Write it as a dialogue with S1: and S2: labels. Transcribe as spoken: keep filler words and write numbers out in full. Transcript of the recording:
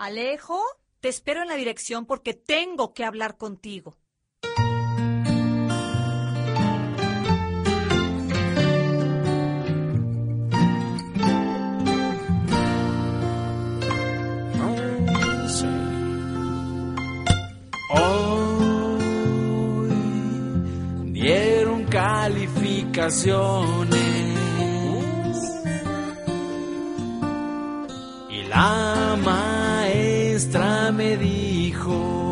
S1: Alejo, te espero en la dirección porque tengo que hablar contigo.
S2: Hoy dieron calificaciones y la maestra me dijo: